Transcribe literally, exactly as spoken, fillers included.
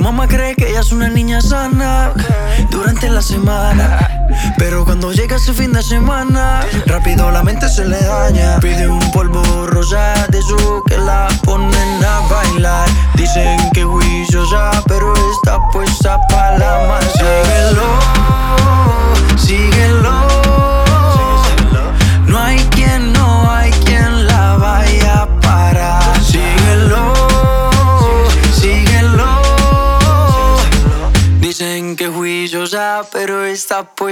mamá cree que ella es una niña sana durante la semana, pero cuando llega ese fin de semana, rápido la mente se le daña. Pide un polvo rosa de su que la ponen a bailar. Dicen que juiciosa, pero está puesta pa' la masa. Síguelo, síguelo. No hay quien, no hay quien la vaya a parar. Síguelo, síguelo. Dicen que juiciosa, pero está puesta